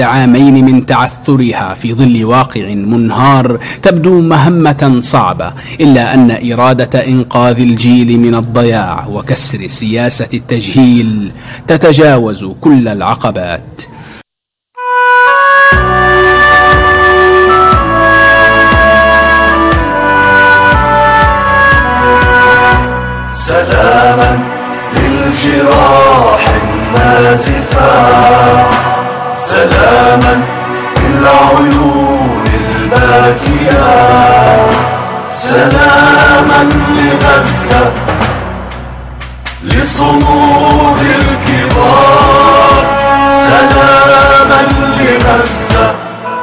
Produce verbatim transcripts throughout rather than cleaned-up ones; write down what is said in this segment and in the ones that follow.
عامين من تعثرها في ظل واقع منهار تبدو مهمة صعبة، إلا أن إرادة إنقاذ الجيل من الضياع وكسر سياسة التجهيل تتجاوز كل العقبات. سلاما للجراح النازفة، سلاما للعيون الباكية، سلاما لغزة، لصمود الكبار، سلاما لغزة،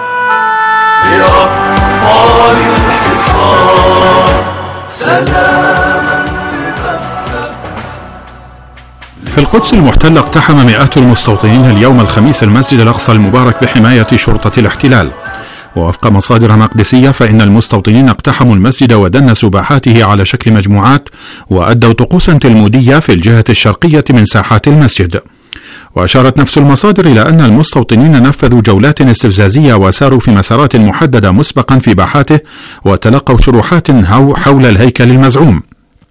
لأطفال الحصار، سلاما لغزة. في القدس المحتلة اقتحم مئات المستوطنين اليوم الخميس المسجد الأقصى المبارك بحماية شرطة الاحتلال. ووفق مصادر مقدسية فإن المستوطنين اقتحموا المسجد ودنسوا باحاته على شكل مجموعات وأدوا طقوسا تلمودية في الجهة الشرقية من ساحات المسجد. وأشارت نفس المصادر إلى أن المستوطنين نفذوا جولات استفزازية وساروا في مسارات محددة مسبقا في باحاته وتلقوا شروحات حول الهيكل المزعوم.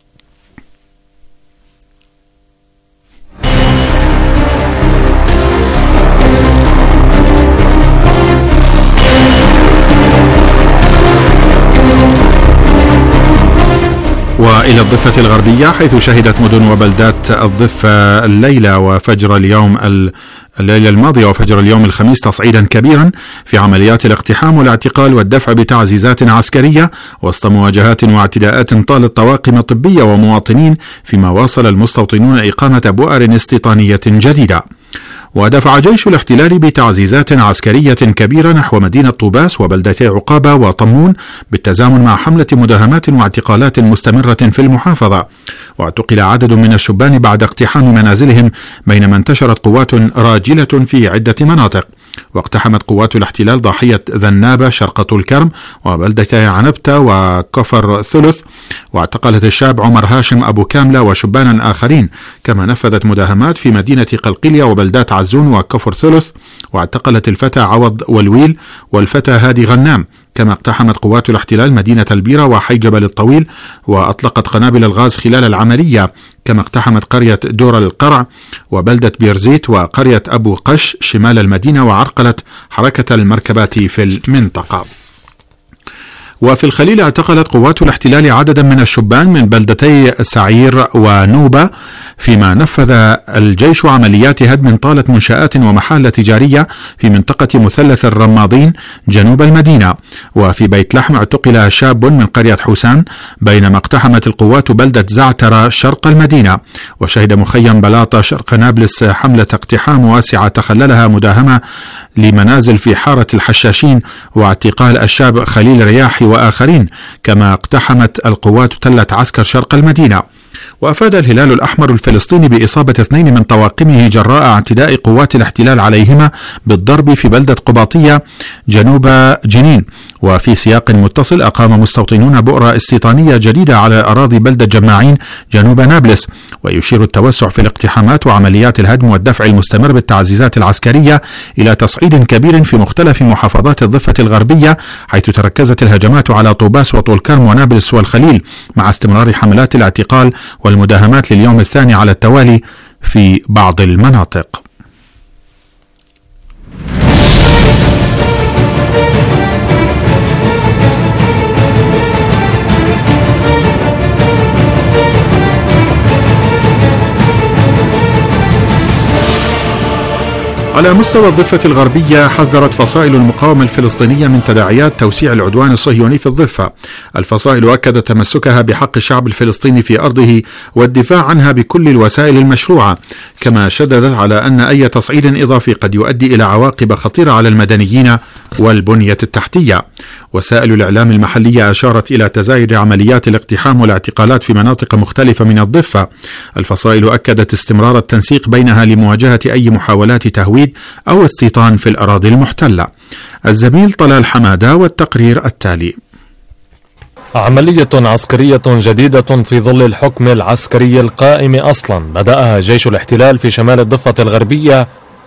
وإلى الضفة الغربية، حيث شهدت مدن وبلدات الضفة الليلة وفجر اليوم الليلة الماضية وفجر اليوم الخميس تصعيدا كبيرا في عمليات الاقتحام والاعتقال والدفع بتعزيزات عسكرية وسط مواجهات واعتداءات طالت طواقم طبية ومواطنين، فيما واصل المستوطنون إقامة بؤر استيطانية جديدة. ودفع جيش الاحتلال بتعزيزات عسكرية كبيرة نحو مدينة طوباس وبلدتي عقابة وطمون بالتزامن مع حملة مداهمات واعتقالات مستمرة في المحافظة. واعتقل عدد من الشبان بعد اقتحام منازلهم، بينما انتشرت قوات راجلة في عدة مناطق. واقتحمت قوات الاحتلال ضاحية ذنابة شرق طول كرم وبلدتي عنبتة وكفر ثلث، واعتقلت الشاب عمر هاشم أبو كاملة وشبانا آخرين، كما نفذت مداهمات في مدينة قلقلية وبلدات عزون وكفر ثلث، واعتقلت الفتى عوض والويل والفتى هادي غنام. كما اقتحمت قوات الاحتلال مدينة البيرة وحي جبل الطويل وأطلقت قنابل الغاز خلال العملية. كما اقتحمت قرية دور القرع وبلدة بيرزيت وقرية أبو قش شمال المدينة وعرقلت حركة المركبات في المنطقة. وفي الخليل اعتقلت قوات الاحتلال عددا من الشبان من بلدتي سعير ونوبة، فيما نفذ الجيش عمليات هدم طالت منشآت ومحال تجارية في منطقة مثلث الرماضين جنوب المدينة. وفي بيت لحم اعتقل شاب من قرية حسان، بينما اقتحمت القوات بلدة زعترة شرق المدينة. وشهد مخيم بلاطة شرق نابلس حملة اقتحام واسعة تخللها مداهمة لمنازل في حارة الحشاشين واعتقال الشاب خليل رياحي وآخرين. كما اقتحمت القوات تلة عسكر شرق المدينة. وأفاد الهلال الأحمر الفلسطيني بإصابة اثنين من طواقمه جراء اعتداء قوات الاحتلال عليهما بالضرب في بلدة قباطية جنوب جنين. وفي سياق متصل أقام مستوطنون بؤرة استيطانية جديدة على أراضي بلدة جماعين جنوب نابلس. ويشير التوسع في الاقتحامات وعمليات الهدم والدفع المستمر بالتعزيزات العسكرية إلى تصعيد كبير في مختلف محافظات الضفة الغربية، حيث تركزت الهجمات على طوباس وطول كرم ونابلس والخليل، مع استمرار حملات الاعتقال والمداهمات لليوم الثاني على التوالي في بعض المناطق. على مستوى الضفة الغربية، حذرت فصائل المقاومة الفلسطينية من تداعيات توسيع العدوان الصهيوني في الضفة. الفصائل أكدت تمسكها بحق الشعب الفلسطيني في أرضه والدفاع عنها بكل الوسائل المشروعة، كما شددت على أن أي تصعيد إضافي قد يؤدي إلى عواقب خطيرة على المدنيين والبنية التحتية. وسائل الإعلام المحلية أشارت إلى تزايد عمليات الاقتحام والاعتقالات في مناطق مختلفة من الضفة. الفصائل أكدت استمرار التنسيق بينها لمواجهة أي محاولات تهويد أو استيطان في الأراضي المحتلة. الزميل طلال حمادة والتقرير التالي. عملية عسكرية جديدة في ظل الحكم العسكري القائم أصلا بدأها جيش الاحتلال في شمال الضفة الغربية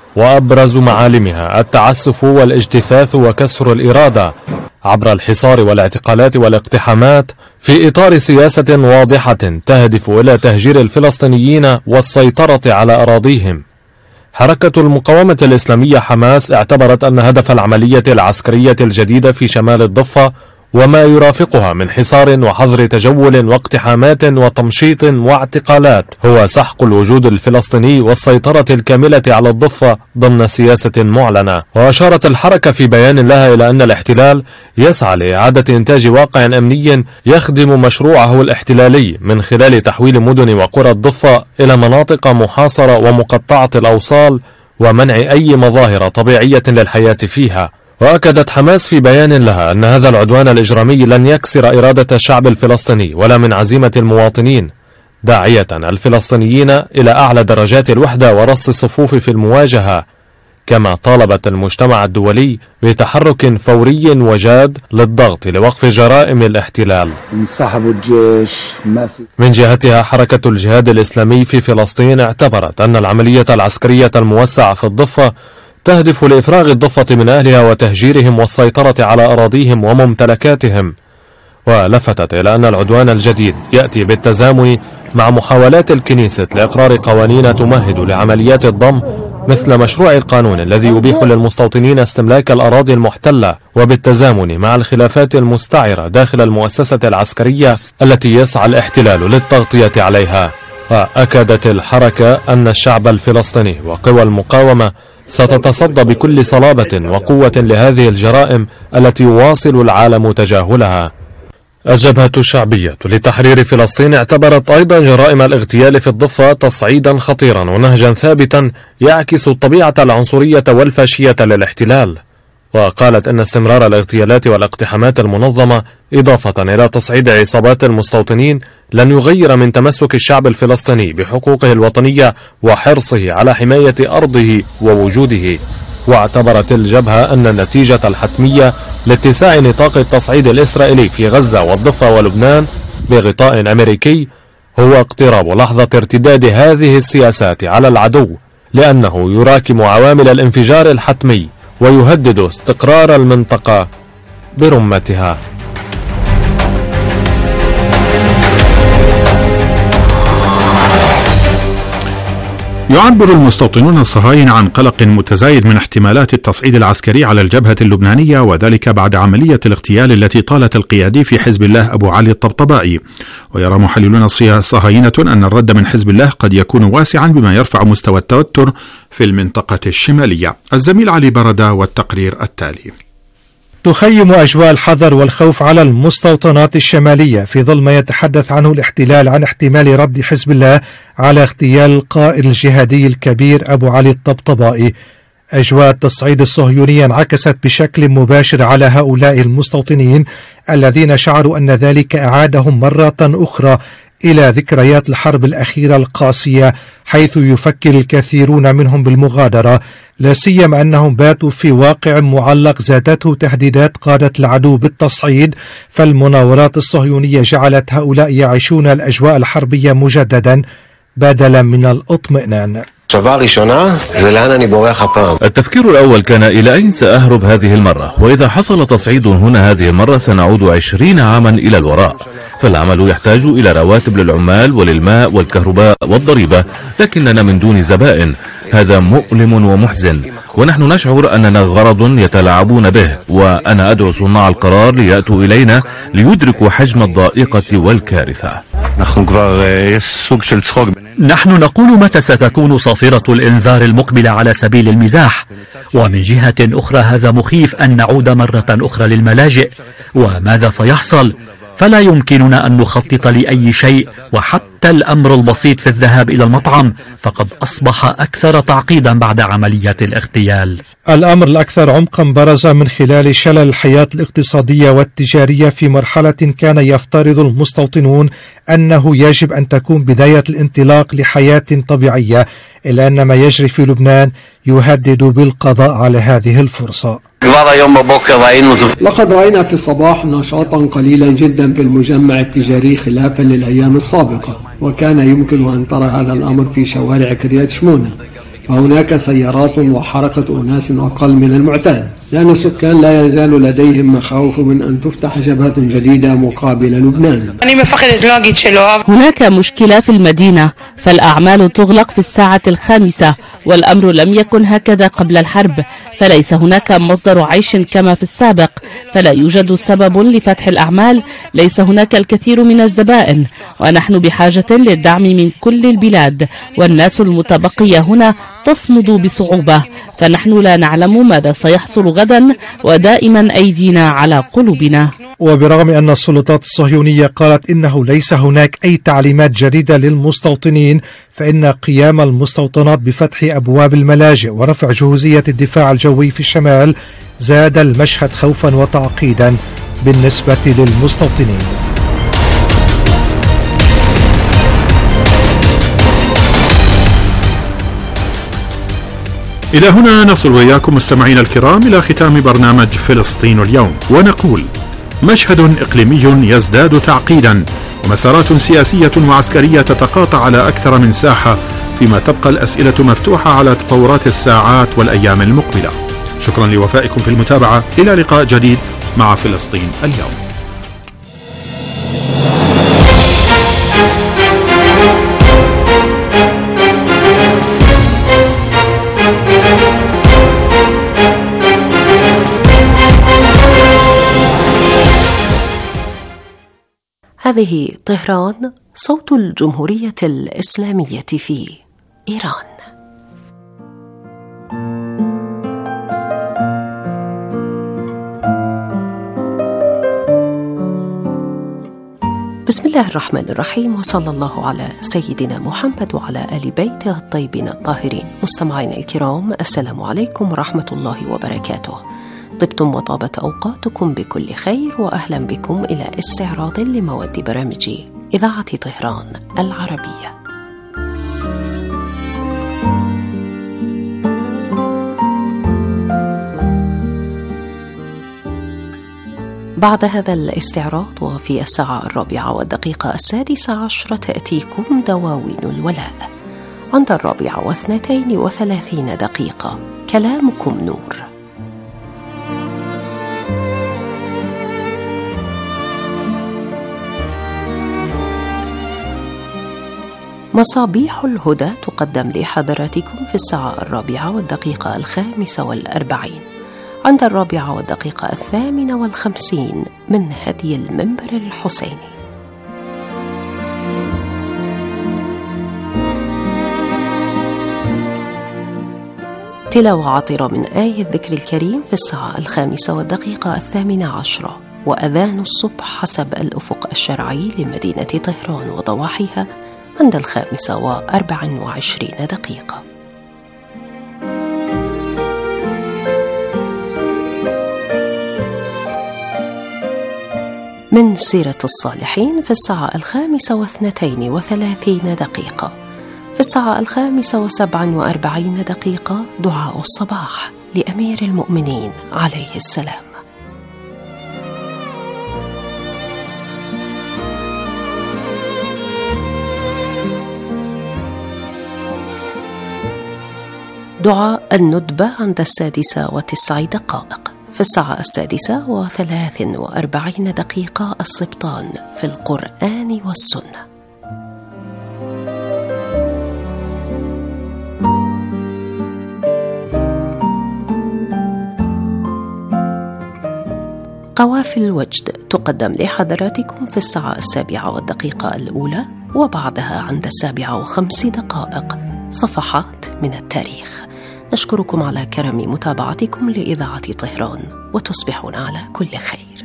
وأبرز معالمها التعسف والاجتثاث وكسر الإرادة عبر الحصار والاعتقالات والاقتحامات في إطار سياسة واضحة تهدف إلى تهجير الفلسطينيين والسيطرة على أراضيهم. حركة المقاومة الإسلامية حماس اعتبرت أن هدف العملية العسكرية الجديدة في شمال الضفة وما يرافقها من حصار وحظر تجول واقتحامات وتمشيط واعتقالات هو سحق الوجود الفلسطيني والسيطرة الكاملة على الضفة ضمن سياسة معلنة. وأشارت الحركة في بيان لها إلى أن الاحتلال يسعى لإعادة إنتاج واقع أمني يخدم مشروعه الاحتلالي من خلال تحويل مدن وقرى الضفة إلى مناطق محاصرة ومقطعة الأوصال ومنع أي مظاهر طبيعية للحياة فيها. وأكدت حماس في بيان لها أن هذا العدوان الإجرامي لن يكسر إرادة الشعب الفلسطيني ولا من عزيمة المواطنين، داعية الفلسطينيين إلى أعلى درجات الوحدة ورص الصفوف في المواجهة، كما طالبت المجتمع الدولي بتحرك فوري وجاد للضغط لوقف جرائم الاحتلال. من جهتها حركة الجهاد الإسلامي في فلسطين اعتبرت أن العملية العسكرية الموسعة في الضفة تهدف لإفراغ الضفة من أهلها وتهجيرهم والسيطرة على أراضيهم وممتلكاتهم، ولفتت إلى أن العدوان الجديد يأتي بالتزامن مع محاولات الكنيسة لإقرار قوانين تمهد لعمليات الضم مثل مشروع القانون الذي يبيح للمستوطنين استملاك الأراضي المحتلة، وبالتزامن مع الخلافات المستعرة داخل المؤسسة العسكرية التي يسعى الاحتلال للتغطية عليها. وأكدت الحركة أن الشعب الفلسطيني وقوى المقاومة ستتصدى بكل صلابة وقوة لهذه الجرائم التي يواصل العالم تجاهلها. الجبهة الشعبية لتحرير فلسطين اعتبرت أيضا جرائم الاغتيال في الضفة تصعيدا خطيرا ونهجا ثابتا يعكس الطبيعة العنصرية والفاشية للاحتلال، وقالت أن استمرار الاغتيالات والاقتحامات المنظمة إضافة إلى تصعيد عصابات المستوطنين لن يغير من تمسك الشعب الفلسطيني بحقوقه الوطنية وحرصه على حماية أرضه ووجوده. واعتبرت الجبهة أن النتيجة الحتمية لاتساع نطاق التصعيد الإسرائيلي في غزة والضفة ولبنان بغطاء أمريكي هو اقتراب لحظة ارتداد هذه السياسات على العدو، لأنه يراكم عوامل الانفجار الحتمي ويهدد استقرار المنطقة برمتها. يعبر المستوطنون الصهاينة عن قلق متزايد من احتمالات التصعيد العسكري على الجبهة اللبنانية، وذلك بعد عملية الاغتيال التي طالت القيادي في حزب الله أبو علي الطبطبائي. ويرى محللون صهاينة أن الرد من حزب الله قد يكون واسعا بما يرفع مستوى التوتر في المنطقة الشمالية. الزميل علي بردة والتقرير التالي. تخيم أجواء الحذر والخوف على المستوطنات الشمالية في ظل ما يتحدث عنه الاحتلال عن احتمال رد حزب الله على اغتيال القائد الجهادي الكبير أبو علي الطبطبائي. أجواء التصعيد الصهيوني انعكست بشكل مباشر على هؤلاء المستوطنين الذين شعروا أن ذلك أعادهم مرة أخرى إلى ذكريات الحرب الأخيرة القاسية، حيث يفكر الكثيرون منهم بالمغادرة، لا سيما أنهم باتوا في واقع معلق زادته تهديدات قادة العدو بالتصعيد. فالمناورات الصهيونية جعلت هؤلاء يعيشون الأجواء الحربية مجددا بدلا من الاطمئنان. التفكير الأول كان إلى أين سأهرب هذه المرة، وإذا حصل تصعيد هنا هذه المرة سنعود عشرين عاما إلى الوراء. فالعمل يحتاج إلى رواتب للعمال وللماء والكهرباء والضريبة، لكننا من دون زبائن. هذا مؤلم ومحزن، ونحن نشعر أننا غرض يتلاعبون به. وأنا أدعو صناع القرار ليأتوا إلينا ليدركوا حجم الضائقة والكارثة. نحن نقول متى ستكون صافرة الإنذار المقبلة على سبيل المزاح، ومن جهة أخرى هذا مخيف أن نعود مرة أخرى للملاجئ. وماذا سيحصل؟ فلا يمكننا أن نخطط لأي شيء، وحتى الأمر البسيط في الذهاب إلى المطعم فقد أصبح أكثر تعقيدا بعد عملية الاغتيال. الأمر الأكثر عمقا برز من خلال شلل الحياة الاقتصادية والتجارية في مرحلة كان يفترض المستوطنون أنه يجب أن تكون بداية الانطلاق لحياة طبيعية، إلا أن ما يجري في لبنان يهدد بالقضاء على هذه الفرصة. لقد رأينا في الصباح نشاطا قليلا جدا في المجمع التجاري خلافا للأيام السابقة، وكان يمكن أن ترى هذا الأمر في شوارع كريات شمونة، فهناك سيارات وحركة أناس أقل من المعتاد، لأن السكان لا يزال لديهم مخاوف من أن تفتح جبهة جديدة مقابل لبنان. هناك مشكلة في المدينة، فالأعمال تغلق في الساعة الخامسة، والأمر لم يكن هكذا قبل الحرب، فليس هناك مصدر عيش كما في السابق، فلا يوجد سبب لفتح الأعمال، ليس هناك الكثير من الزبائن، ونحن بحاجة للدعم من كل البلاد، والناس المتبقية هنا تصمد بصعوبة، فنحن لا نعلم ماذا سيحصل غدا، ودائما أيدينا على قلوبنا. وبرغم أن السلطات الصهيونية قالت إنه ليس هناك أي تعليمات جديدة للمستوطنين، فإن قيام المستوطنات بفتح أبواب الملاجئ ورفع جهوزية الدفاع الجوي في الشمال زاد المشهد خوفا وتعقيدا بالنسبة للمستوطنين. إلى هنا نصل وإياكم مستمعينا الكرام إلى ختام برنامج فلسطين اليوم، ونقول: مشهد إقليمي يزداد تعقيدا، ومسارات سياسية وعسكرية تتقاطع على أكثر من ساحة، فيما تبقى الأسئلة مفتوحة على تطورات الساعات والأيام المقبلة. شكرا لوفائكم في المتابعة، إلى لقاء جديد مع فلسطين اليوم. هذه طهران، صوت الجمهورية الإسلامية في إيران. بسم الله الرحمن الرحيم، وصلى الله على سيدنا محمد وعلى آل بيته الطيبين الطاهرين. مستمعين الكرام، السلام عليكم ورحمة الله وبركاته. طبتم وطابت أوقاتكم بكل خير، وأهلا بكم إلى استعراض لمواد برامج إذاعة طهران العربية. بعد هذا الاستعراض وفي الساعة الرابعة والدقيقة السادسة عشرة تأتيكم دواوين الولاء. عند الرابعة واثنتين وثلاثين دقيقة كلامكم نور. مصابيح الهدى تقدم لحضراتكم في الساعة الرابعة والدقيقة الخامسة والأربعين. عند الرابعة والدقيقة الثامنة والخمسين من هدي المنبر الحسيني. تلاوة عطرة من آية الذكر الكريم في الساعة الخامسة والدقيقة الثامنة عشرة، وأذان الصبح حسب الأفق الشرعي لمدينة طهران وضواحيها عند الخامسة وأربع وعشرين دقيقة. من سيرة الصالحين في الساعة الخامسة واثنتين وثلاثين دقيقة. في الساعة الخامسة وسبع وأربعين دقيقة دعاء الصباح لأمير المؤمنين عليه السلام. دعاء الندبة عند السادسة وتسع دقائق. في الساعة السادسة وثلاث وأربعين دقيقة السبطان في القرآن والسنة. قوافل وجد تقدم لحضراتكم في الساعة السابعة والدقيقة الأولى، وبعدها عند السابعة وخمس دقائق صفحات من التاريخ. نشكركم على كرم متابعتكم لإذاعة طهران، وتصبحون على كل خير.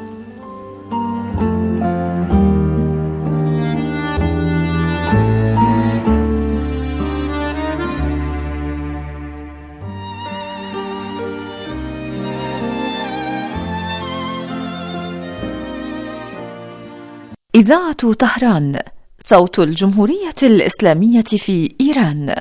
إذاعة طهران، صوت الجمهورية الإسلامية في إيران.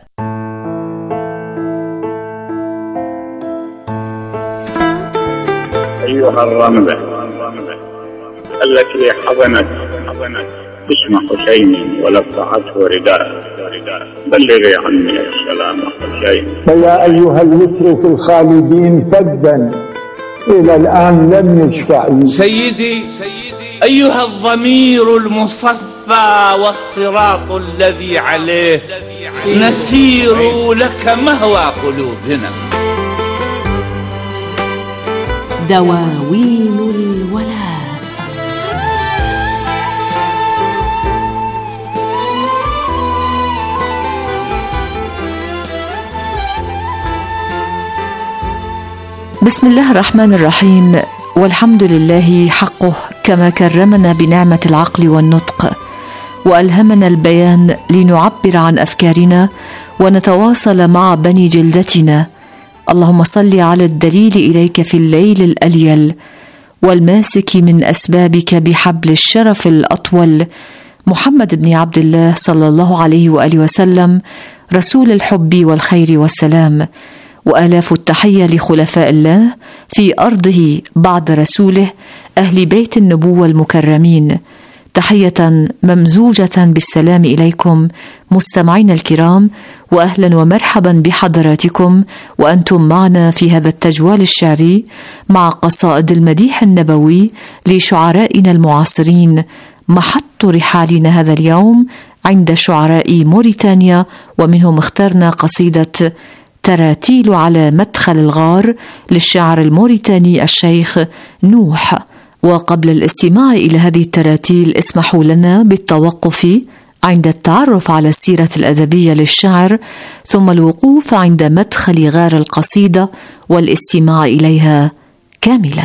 أيها الرملة التي حضنت اسم حسين ولفعته رداء بلغي عني السلام حسين. فيا أيها الوتر في الخالدين فدا إلى الآن لم يشفع. سيدي أيها الضمير المصفى والصراط الذي عليه نسير لك مهوى قلوبنا. دواوين الولاء. بسم الله الرحمن الرحيم، والحمد لله حقه كما كرمنا بنعمة العقل والنطق وألهمنا البيان لنعبر عن أفكارنا ونتواصل مع بني جلدتنا. اللهم صل على الدليل إليك في الليل الأليل والماسك من أسبابك بحبل الشرف الأطول، محمد بن عبد الله صلى الله عليه وآله وسلم، رسول الحب والخير والسلام، وآلاف التحية لخلفاء الله في أرضه بعد رسوله أهل بيت النبوة المكرمين. تحية ممزوجة بالسلام إليكم مستمعين الكرام، وأهلا ومرحبا بحضراتكم وأنتم معنا في هذا التجوال الشعري مع قصائد المديح النبوي لشعرائنا المعاصرين. محط رحالنا هذا اليوم عند شعراء موريتانيا، ومنهم اخترنا قصيدة تراتيل على مدخل الغار للشاعر الموريتاني الشيخ نوح. وقبل الاستماع إلى هذه التراتيل اسمحوا لنا بالتوقف عند التعرف على السيرة الأدبية للشاعر، ثم الوقوف عند مدخل غار القصيدة والاستماع إليها كاملة.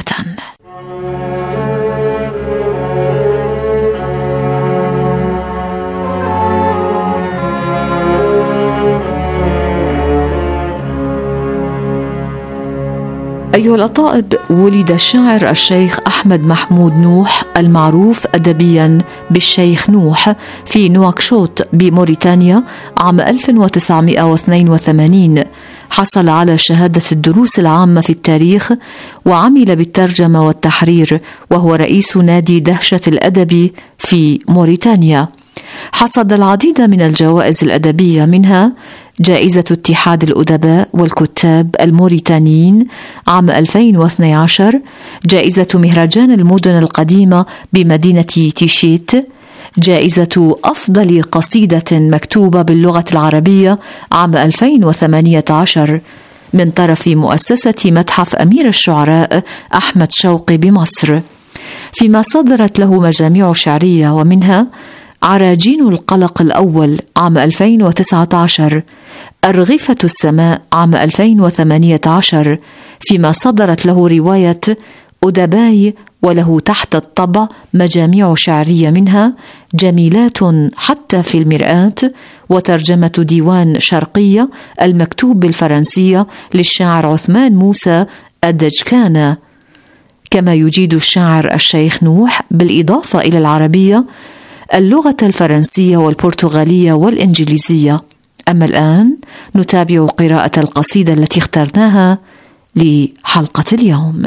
أيها الأطائب، ولد الشاعر الشيخ أحمد محمود نوح المعروف أدبيا بالشيخ نوح في نواكشوط بموريتانيا عام ألف وتسعمائة واثنين وثمانين. حصل على شهادة الدروس العامة في التاريخ وعمل بالترجمة والتحرير، وهو رئيس نادي دهشة الأدب في موريتانيا. حصد العديد من الجوائز الأدبية، منها جائزة اتحاد الأدباء والكتاب الموريتانيين عام ألفين واثني عشر، جائزة مهرجان المدن القديمة بمدينة تيشيت، جائزة أفضل قصيدة مكتوبة باللغة العربية عام ألفين وثمانية عشر من طرف مؤسسة متحف أمير الشعراء أحمد شوقي بمصر، فيما صدرت له مجاميع شعرية، ومنها عراجين القلق الأول عام ألفين وتسعة عشر، أرغفة السماء عام ألفين وثمانية عشر، فيما صدرت له رواية أدباي، وله تحت الطبع مجاميع شعرية، منها جميلات حتى في المرآة، وترجمة ديوان شرقية المكتوب بالفرنسية للشاعر عثمان موسى الدجكانة. كما يجيد الشاعر الشيخ نوح بالإضافة إلى العربية اللغة الفرنسية والبرتغالية والإنجليزية. أما الآن نتابع قراءة القصيدة التي اخترناها لحلقة اليوم.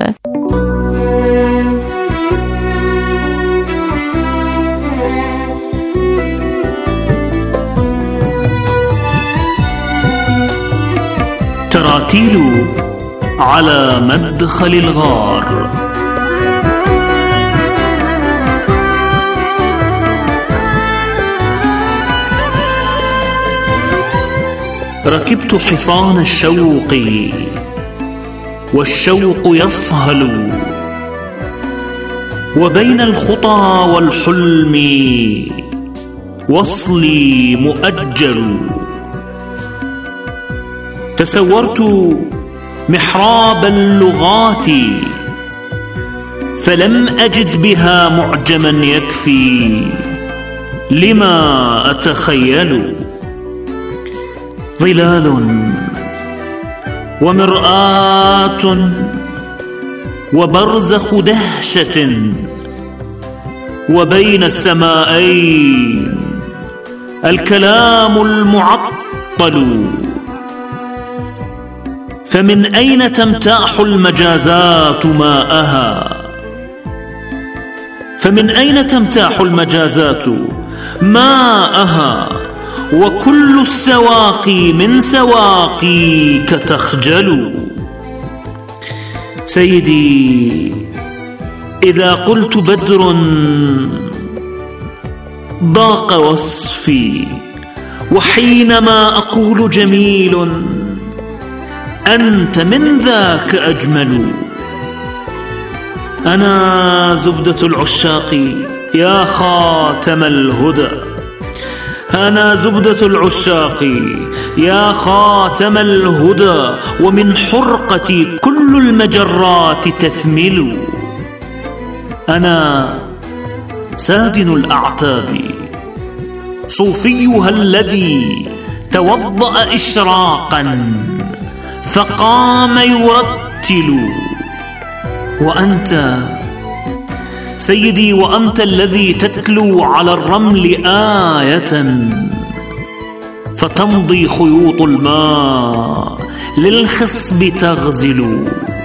تراتيل على مدخل الغار. ركبت حصان الشوق والشوق يصهل، وبين الخطى والحلم وصلي مؤجل. تسورت محراب اللغات فلم أجد بها معجما يكفي لما أتخيل. ظلال ومرآة وبرزخ دهشة وبين السمائين الكلام المعطل. فمن أين تمتاح المجازات ماءها؟ فمن أين تمتاح المجازات ماءها وكل السواقي من سواقيك تخجل. سيدي إذا قلت بدر ضاق وصفي، وحينما أقول جميل أنت من ذاك أجمل. أنا زبدة العشاق يا خاتم الهدى، أنا زبدة العشاق يا خاتم الهدى، ومن حرقتي كل المجرات تثمل. أنا سادن الأعتاب صوفيها الذي توضأ إشراقا فقام يرتل. وأنت سيدي وأنت الذي تتلو على الرمل آية فتمضي خيوط الماء للخصب تغزل،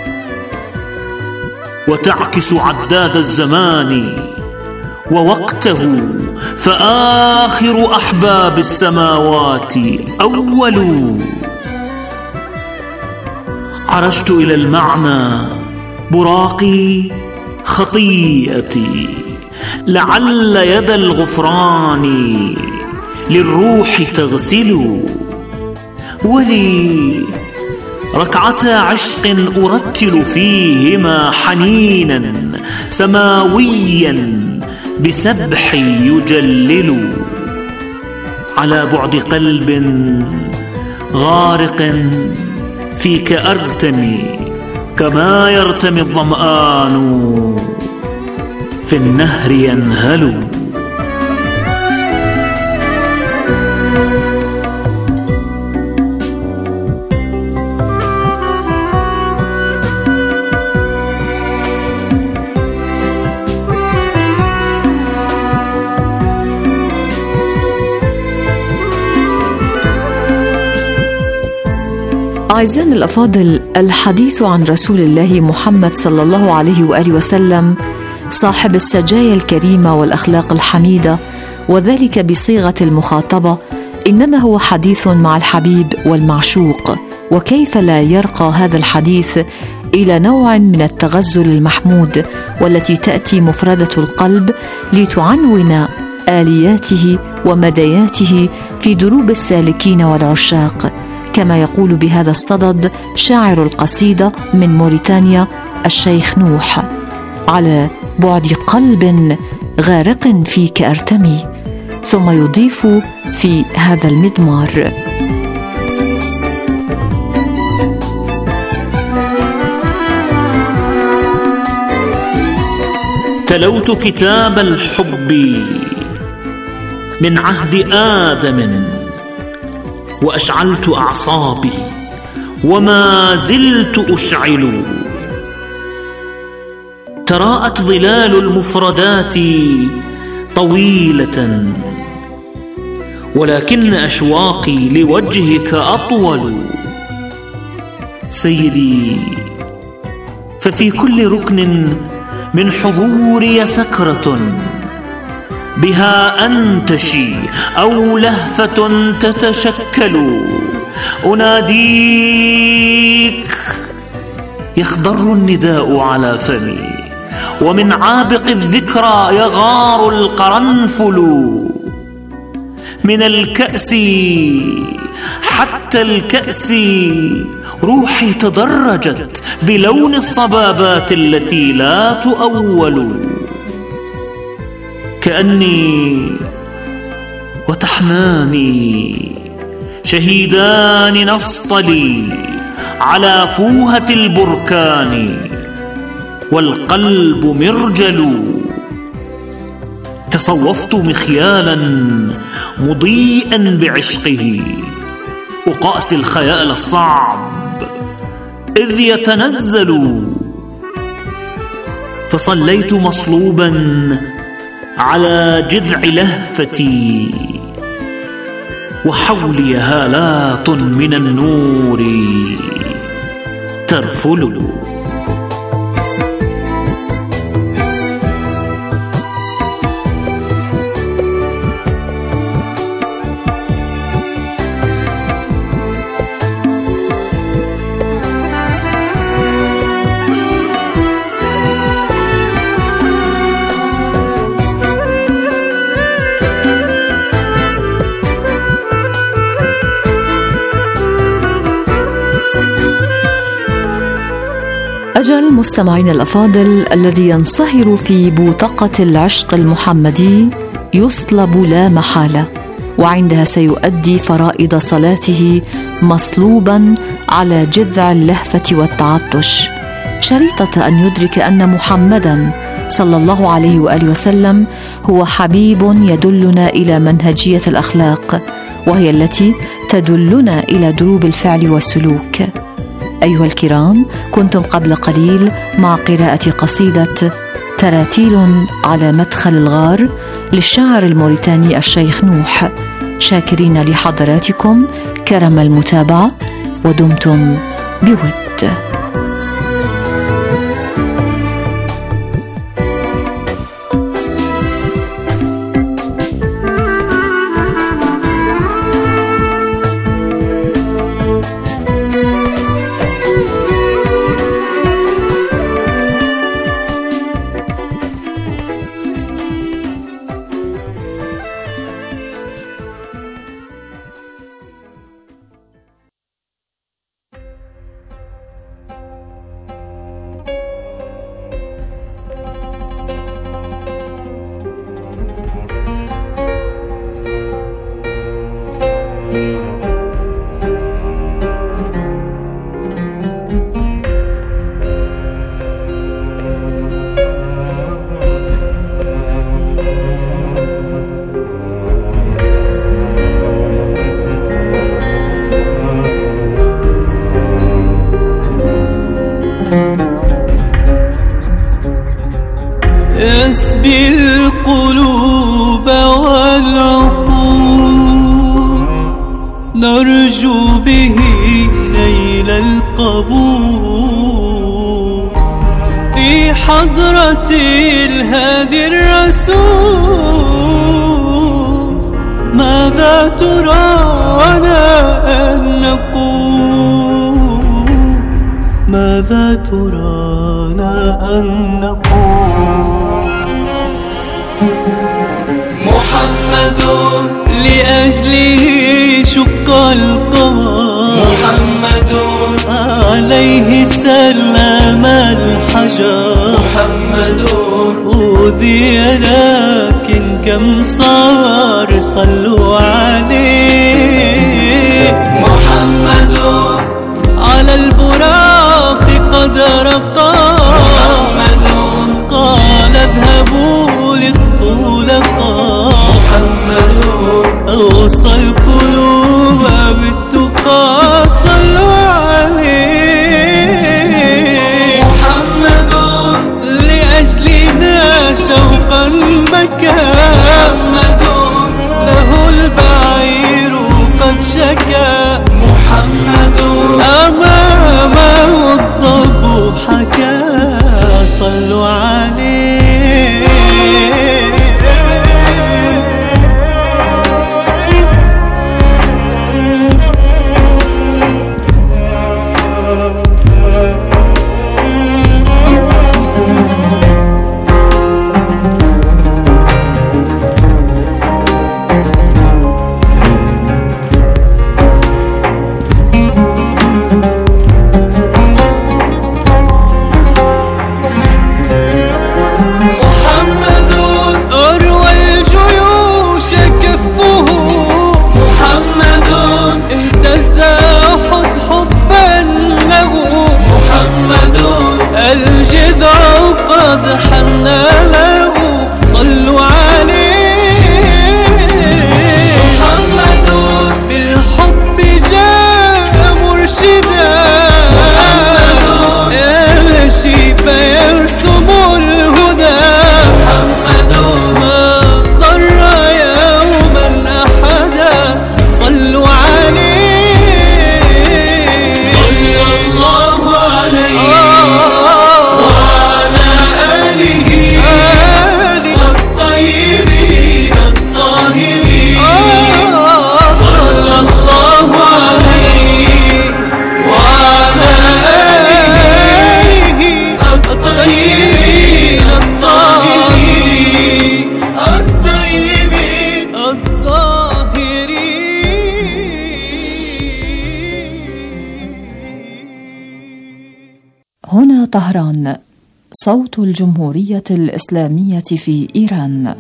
وتعكس عداد الزمان ووقته، فآخر أحباب السماوات أول. عرجت إلى المعنى براقي خطيئتي، لعل يد الغفران للروح تغسل. ولي ركعتا عشق أرتل فيهما حنينا سماويا بسبح يجلل. على بعد قلب غارق فيك أرتمي كما يرتمي الظمآن في النهر ينهل. أعزائنا الأفاضل، الحديث عن رسول الله محمد صلى الله عليه وآله وسلم صاحب السجايا الكريمة والأخلاق الحميدة، وذلك بصيغة المخاطبة، إنما هو حديث مع الحبيب والمعشوق. وكيف لا يرقى هذا الحديث إلى نوع من التغزل المحمود، والتي تأتي مفردة القلب لتعنون آلياته ومدياته في دروب السالكين والعشاق، كما يقول بهذا الصدد شاعر القصيدة من موريتانيا الشيخ نوح: على بعد قلب غارق فيك أرتمي. ثم يضيف في هذا المضمار: تلوت كتاب الحب من عهد آدم وأشعلت أعصابي وما زلت أشعل. تراءت ظلال المفردات طويلة، ولكن أشواقي لوجهك أطول. سيدي، ففي كل ركن من حضوري سكرة بها أنتشي أو لهفة تتشكل. أناديك يخضر النداء على فمي، ومن عابق الذكرى يغار القرنفل. من الكأس حتى الكأس روحي تدرجت بلون الصبابات التي لا تؤول. كأني وتحناني شهيدان نصطلي على فوهة البركان، والقلب مرجل. تصوفت مخيالا مضيئا بعشقه، وقأس الخيال الصعب إذ يتنزل. فصليت مصلوبا على جذع لهفتي، وحولي هالات من النور ترفل. أجل مستمعين الأفاضل، الذي ينصهر في بوتقة العشق المحمدي يصلب لا محالة، وعندها سيؤدي فرائض صلاته مصلوبا على جذع اللهفة والتعطش، شريطة أن يدرك أن محمدا صلى الله عليه وآله وسلم هو حبيب يدلنا إلى منهجية الأخلاق، وهي التي تدلنا إلى دروب الفعل والسلوك. أيها الكرام، كنتم قبل قليل مع قراءة قصيدة تراتيل على مدخل الغار للشاعر الموريتاني الشيخ نوح، شاكرين لحضراتكم كرم المتابعة، ودمتم بود. يسبي القلوب والعقول، نرجو به نيل القبول في حضرة الهادي الرسول. ماذا ترانا أن نقول، ماذا ترانا أن نقول. محمد لأجله شق القمر، محمد عليه سلم الحجر، محمد أوذي لكن كم صار صلوا عليه. محمد على البراق قد رقى، محمد قال اذهبوا للطلقاء، محمد أوصى القلوب بالتقى صلوا عليه. محمد لأجلنا شوقا بكى، محمد له البعير قد شكى، محمد أمامه الضب حكى صلوا عليه. الجذع قد حن له صلوا عليه. محمد بالحب جاء مرشدا، محمد يمشي فيرسم الهدى، محمد ما ضر يوما أحدا صلوا عليه. صلى الله عليه طهران، صوت الجمهورية الإسلامية في إيران.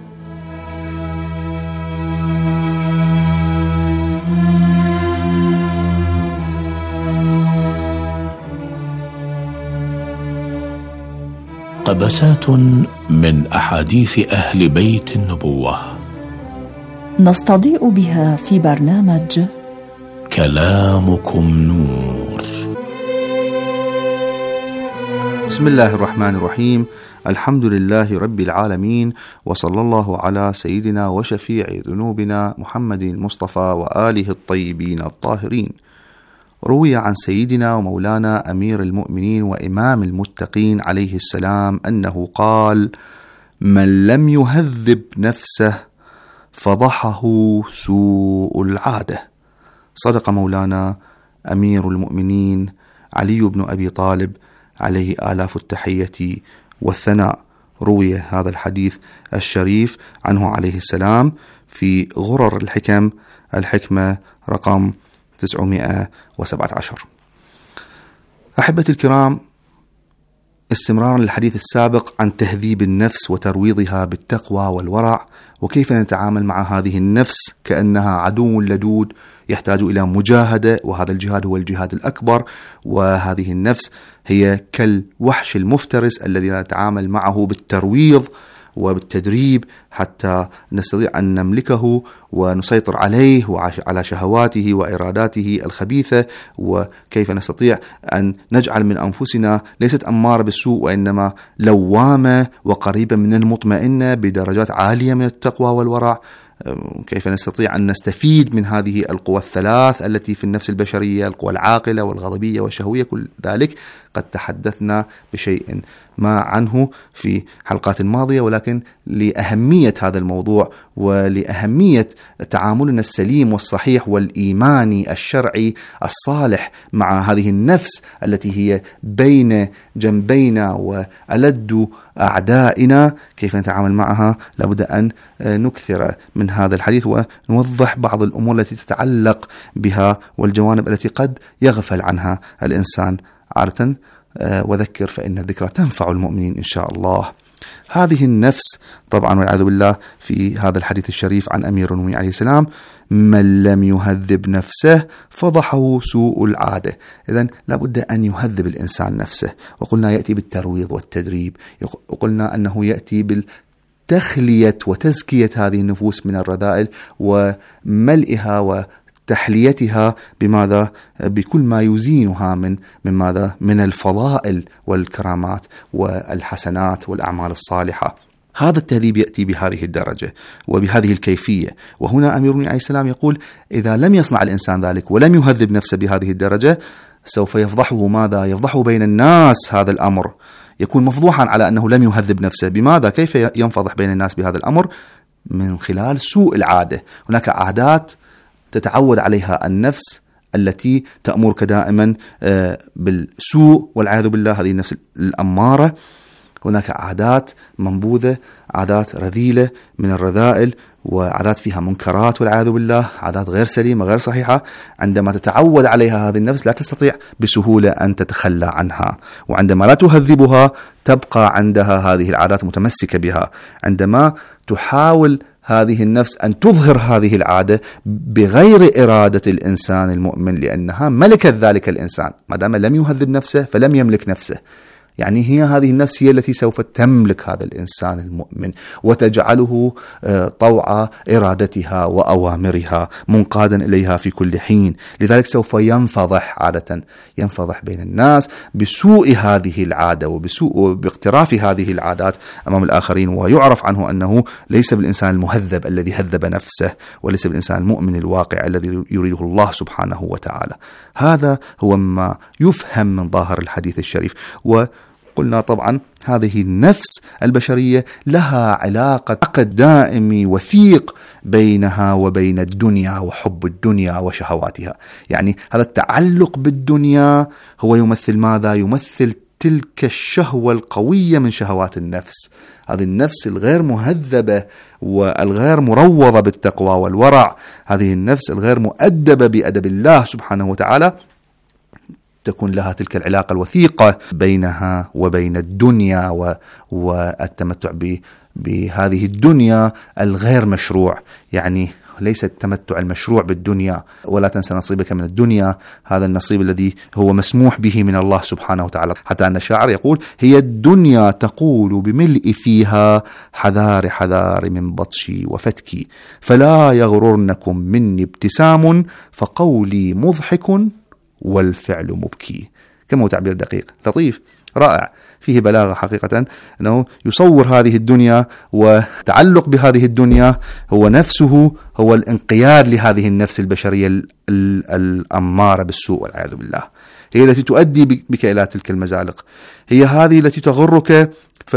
قبسات من أحاديث أهل بيت النبوة نستضيء بها في برنامج كلامكم نور. بسم الله الرحمن الرحيم، الحمد لله رب العالمين، وصلى الله على سيدنا وشفيع ذنوبنا محمد المصطفى وآله الطيبين الطاهرين. روي عن سيدنا ومولانا أمير المؤمنين وإمام المتقين عليه السلام أنه قال: من لم يهذب نفسه فضحه سوء العادة. صدق مولانا أمير المؤمنين علي بن أبي طالب عليه آلاف التحية والثناء. روي هذا الحديث الشريف عنه عليه السلام في غرر الحكم، الحكمة رقم تسعمائة وسبعة عشر. أحبتي الكرام، استمرارا للحديث السابق عن تهذيب النفس وترويضها بالتقوى والورع، وكيف نتعامل مع هذه النفس كأنها عدو لدود يحتاج إلى مجاهدة، وهذا الجهاد هو الجهاد الأكبر، وهذه النفس هي كالوحش المفترس الذي نتعامل معه بالترويض وبالتدريب حتى نستطيع أن نملكه ونسيطر عليه وعلى شهواته وإراداته الخبيثة، وكيف نستطيع أن نجعل من أنفسنا ليست أمارة بالسوء وإنما لوامة وقريبة من المطمئنة بدرجات عالية من التقوى والورع. كيف نستطيع أن نستفيد من هذه القوى الثلاث التي في النفس البشرية، القوى العاقلة والغضبية والشهوية. كل ذلك قد تحدثنا بشيء ما عنه في حلقات ماضية، ولكن لأهمية هذا الموضوع ولأهمية تعاملنا السليم والصحيح والإيماني الشرعي الصالح مع هذه النفس التي هي بين جنبينا وألد أعدائنا، كيف نتعامل معها، لابد أن نكثر من هذا الحديث ونوضح بعض الأمور التي تتعلق بها والجوانب التي قد يغفل عنها الإنسان عادة. وذكر فإن الذكرى تنفع المؤمنين إن شاء الله. هذه النفس طبعا والعياذ بالله في هذا الحديث الشريف عن أمير المؤمنين عليه السلام: من لم يهذب نفسه فضحه سوء العادة. إذن لابد أن يهذب الإنسان نفسه، وقلنا يأتي بالترويض والتدريب، وقلنا أنه يأتي بالتخلية وتزكية هذه النفوس من الرذائل وملئها و تحليتها بماذا؟ بكل ما يزينها من من ماذا؟ من الفضائل والكرامات والحسنات والأعمال الصالحة. هذا التهذيب يأتي بهذه الدرجة وبهذه الكيفية. وهنا أمير المؤمنين عليه السلام يقول: إذا لم يصنع الإنسان ذلك ولم يهذب نفسه بهذه الدرجة سوف يفضحه ماذا؟ يفضحه بين الناس. هذا الأمر يكون مفضوحا على أنه لم يهذب نفسه. بماذا؟ كيف ينفضح بين الناس بهذا الأمر؟ من خلال سوء العادة. هناك عادات تتعود عليها النفس التي تأمرك دائما بالسوء والعياذ بالله، هذه النفس الأمارة. هناك عادات منبوذة، عادات رذيلة من الرذائل، وعادات فيها منكرات والعياذ بالله، عادات غير سليمة غير صحيحة. عندما تتعود عليها هذه النفس لا تستطيع بسهولة أن تتخلى عنها، وعندما لا تهذبها تبقى عندها هذه العادات متمسكة بها. عندما تحاول هذه النفس أن تظهر هذه العادة بغير إرادة الإنسان المؤمن، لأنها ملكت ذلك الإنسان، ما دام لم يهذب نفسه فلم يملك نفسه. يعني هي هذه النفس هي التي سوف تملك هذا الإنسان المؤمن وتجعله طوع إرادتها وأوامرها منقادا إليها في كل حين. لذلك سوف ينفضح عادة، ينفضح بين الناس بسوء هذه العادة وبسوء وباقتراف هذه العادات أمام الآخرين، ويعرف عنه أنه ليس بالإنسان المهذب الذي هذب نفسه، وليس بالإنسان المؤمن الواقع الذي يريده الله سبحانه وتعالى. هذا هو ما يفهم من ظاهر الحديث الشريف. و قلنا طبعا هذه النفس البشرية لها علاقة عقد دائمي وثيق بينها وبين الدنيا وحب الدنيا وشهواتها. يعني هذا التعلق بالدنيا هو يمثل ماذا؟ يمثل تلك الشهوة القوية من شهوات النفس. هذه النفس الغير مهذبة والغير مروضة بالتقوى والورع، هذه النفس الغير مؤدبة بأدب الله سبحانه وتعالى، تكون لها تلك العلاقة الوثيقة بينها وبين الدنيا والتمتع بهذه الدنيا الغير مشروع. يعني ليس التمتع المشروع بالدنيا، ولا تنسى نصيبك من الدنيا، هذا النصيب الذي هو مسموح به من الله سبحانه وتعالى. حتى أن الشاعر يقول: هي الدنيا تقول بملء فيها حذار حذار من بطشي وفتكي، فلا يغررنكم مني ابتسام فقولي مضحك والفعل مبكي. كم هو تعبير دقيق لطيف رائع، فيه بلاغة حقيقة، أنه يصور هذه الدنيا وتعلق بهذه الدنيا هو نفسه هو الانقياد لهذه النفس البشرية الأمارة بالسوء والعياذ بالله، هي التي تؤدي بك إلى تلك المزالق، هي هذه التي تغرك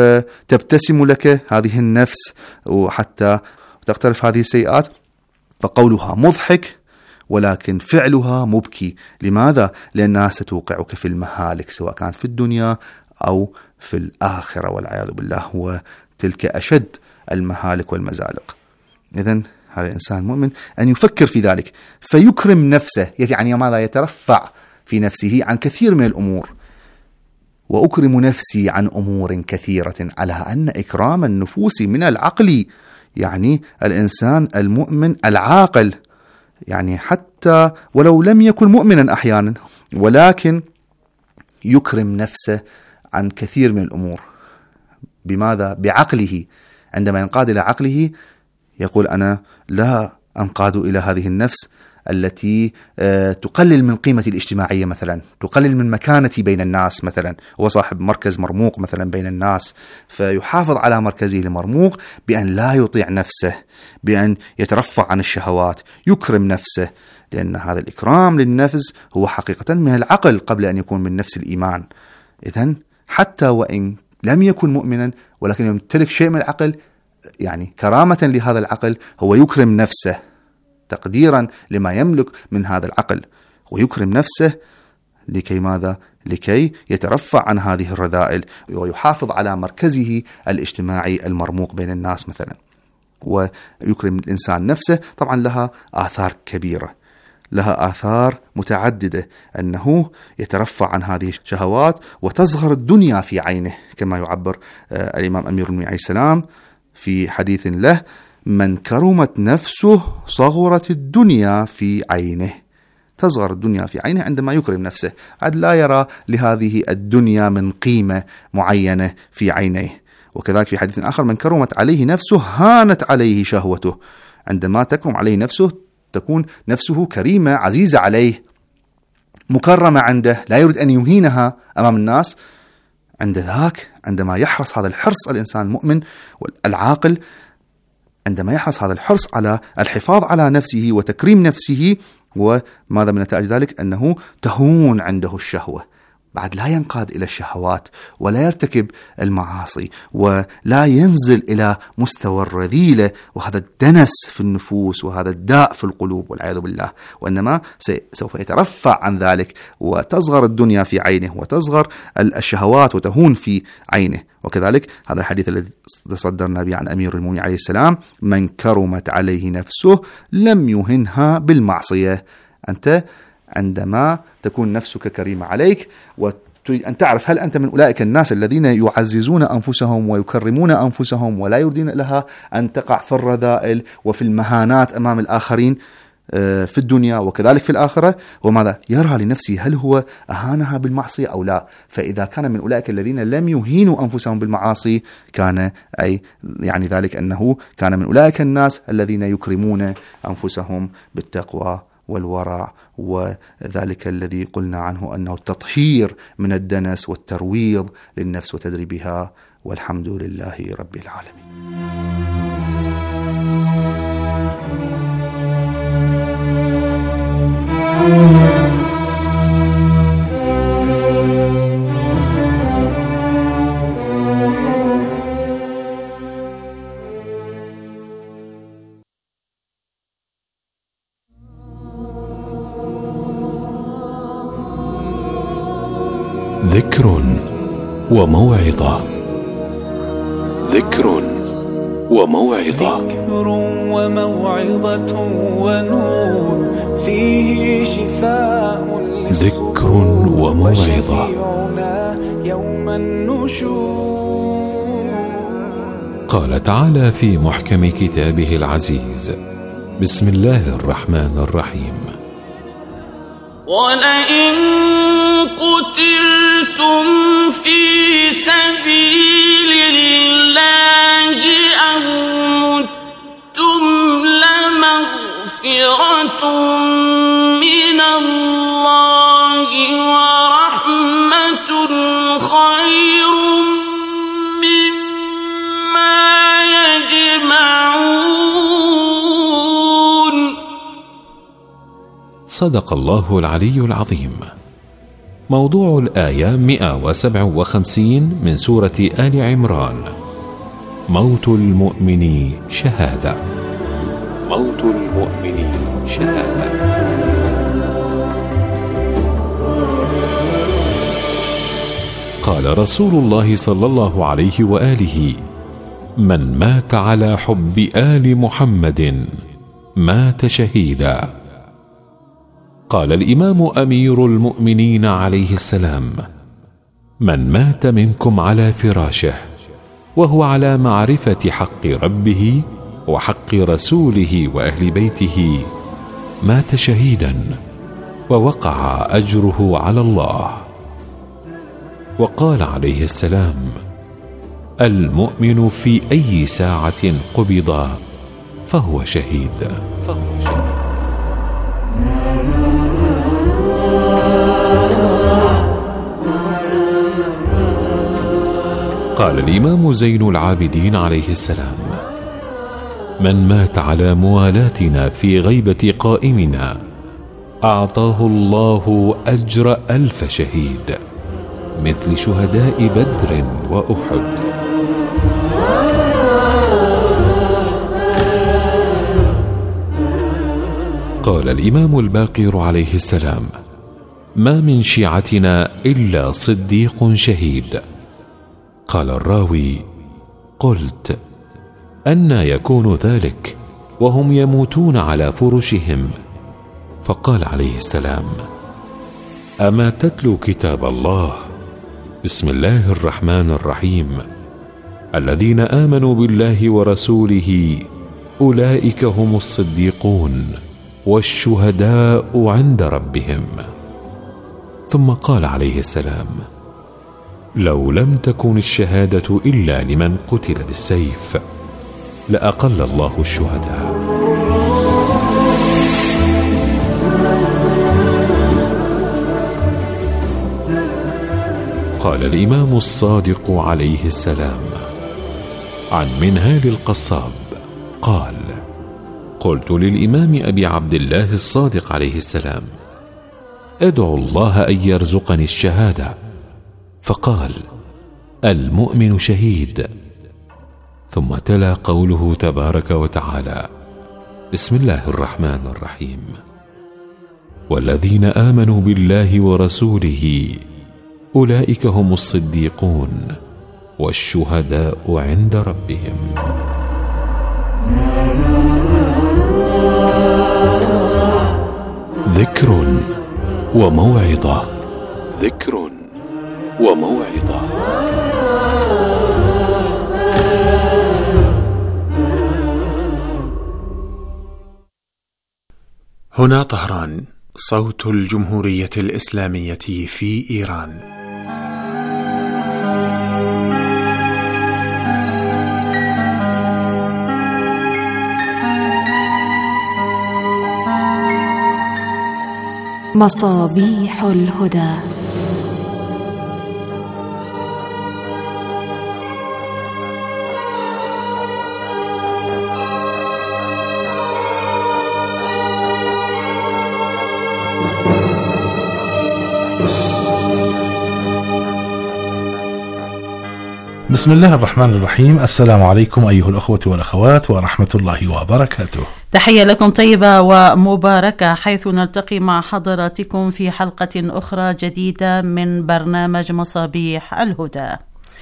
فتبتسم لك هذه النفس وحتى تقترف هذه السيئات، فقولها مضحك ولكن فعلها مبكي. لماذا؟ لأنها ستوقعك في المهالك، سواء كانت في الدنيا أو في الآخرة والعياذ بالله، وتلك أشد المهالك والمزالق. إذن هذا الإنسان المؤمن أن يفكر في ذلك فيكرم نفسه، يعني ماذا؟ يترفع في نفسه عن كثير من الأمور. وأكرم نفسي عن أمور كثيرة، على أن إكرام النفوس من العقل، يعني الإنسان المؤمن العاقل، يعني حتى ولو لم يكن مؤمنا أحيانا، ولكن يكرم نفسه عن كثير من الأمور. بماذا؟ بعقله. عندما ينقاد إلى عقله يقول: أنا لا أنقاد إلى هذه النفس التي تقلل من قيمتي الاجتماعية مثلا، تقلل من مكانتي بين الناس مثلا، هو صاحب مركز مرموق مثلا بين الناس، فيحافظ على مركزه المرموق بأن لا يطيع نفسه، بأن يترفع عن الشهوات، يكرم نفسه، لأن هذا الإكرام للنفس هو حقيقة من العقل قبل أن يكون من نفس الإيمان. إذن حتى وإن لم يكن مؤمنا ولكن يمتلك شيء من العقل، يعني كرامة لهذا العقل، هو يكرم نفسه تقديرا لما يملك من هذا العقل، ويكرم نفسه لكي ماذا؟ لكي يترفع عن هذه الرذائل ويحافظ على مركزه الاجتماعي المرموق بين الناس مثلا. ويكرم الإنسان نفسه طبعا لها آثار كبيرة، لها آثار متعددة، أنه يترفع عن هذه الشهوات وتصغر الدنيا في عينه، كما يعبر آه الإمام أمير المؤمنين عليه السلام في حديث له: من كرمت نفسه صغرت الدنيا في عينه. تصغر الدنيا في عينه عندما يكرم نفسه، عاد لا يرى لهذه الدنيا من قيمة معينة في عينيه. وكذلك في حديث آخر: من كرمت عليه نفسه هانت عليه شهوته. عندما تكرم عليه نفسه تكون نفسه كريمة عزيزة عليه، مكرمة عنده، لا يريد أن يهينها أمام الناس. عند ذاك عندما يحرص هذا الحرص الإنسان المؤمن والعاقل، عندما يحرص هذا الحرص على الحفاظ على نفسه وتكريم نفسه، وماذا من نتائج ذلك؟ أنه تهون عنده الشهوة، بعد لا ينقاد إلى الشهوات ولا يرتكب المعاصي ولا ينزل إلى مستوى الرذيلة وهذا الدنس في النفوس وهذا الداء في القلوب والعياذ بالله، وإنما سوف يترفع عن ذلك وتصغر الدنيا في عينه وتصغر الشهوات وتهون في عينه. وكذلك هذا الحديث الذي تصدرنا به عن أمير المؤمنين عليه السلام: من كرمت عليه نفسه لم يهنها بالمعصية. أنت عندما تكون نفسك كريمة عليك وتريد أن تعرف هل أنت من أولئك الناس الذين يعززون أنفسهم ويكرمون أنفسهم ولا يريدون لها أن تقع في الرذائل وفي المهانات أمام الآخرين في الدنيا وكذلك في الآخرة، وماذا يرى لنفسه هل هو أهانها بالمعصية أو لا. فإذا كان من أولئك الذين لم يهينوا أنفسهم بالمعاصي كان أي يعني ذلك أنه كان من أولئك الناس الذين يكرمون أنفسهم بالتقوى والورع، وذلك الذي قلنا عنه أنه التطهير من الدنس والترويض للنفس وتدريبها. والحمد لله رب العالمين. ذكر وموعظة. ذكر وموعظة. ذكر وموعظة ونور فيه شفاء. ذكر ذكر وموعظة. قال تعالى في محكم كتابه العزيز: بسم الله الرحمن الرحيم: ولئن قتلتم في سبيل الله أو متم لمغفرة من الله ورحمة خير مما يجمعون. صدق الله العلي العظيم. موضوع الآية مئة وسبعة وخمسين من سورة آل عمران: موت المؤمن شهادة. موت المؤمن شهادة. قال رسول الله صلى الله عليه وآله: من مات على حب آل محمد مات شهيدا. قال الإمام أمير المؤمنين عليه السلام: من مات منكم على فراشه وهو على معرفة حق ربه وحق رسوله وأهل بيته مات شهيدا ووقع أجره على الله. وقال عليه السلام: المؤمن في أي ساعة قبض فهو شهيد. قال الإمام زين العابدين عليه السلام: من مات على موالاتنا في غيبة قائمنا أعطاه الله أجر ألف شهيد مثل شهداء بدر وأحد. قال الإمام الباقر عليه السلام: ما من شيعتنا إلا صديق شهيد. قال الراوي: قلت: أنى يكون ذلك وهم يموتون على فرشهم؟ فقال عليه السلام: أما تتلو كتاب الله؟ بسم الله الرحمن الرحيم: الذين آمنوا بالله ورسوله أولئك هم الصديقون والشهداء عند ربهم. ثم قال عليه السلام: لو لم تكن الشهادة إلا لمن قتل بالسيف لأقل الله الشهداء. قال الإمام الصادق عليه السلام عن منهال القصاب قال: قلت للإمام أبي عبد الله الصادق عليه السلام: ادعو الله أن يرزقني الشهادة. فقال: المؤمن شهيد. ثم تلا قوله تبارك وتعالى: بسم الله الرحمن الرحيم: والذين آمنوا بالله ورسوله أولئك هم الصديقون والشهداء عند ربهم. ذكر وموعظة. ذكر وموعظة. هنا طهران، صوت الجمهورية الإسلامية في إيران. مصابيح الهدى. بسم الله الرحمن الرحيم. السلام عليكم أيها الأخوة والأخوات ورحمة الله وبركاته. تحية لكم طيبة ومباركة، حيث نلتقي مع حضراتكم في حلقة أخرى جديدة من برنامج مصابيح الهدى.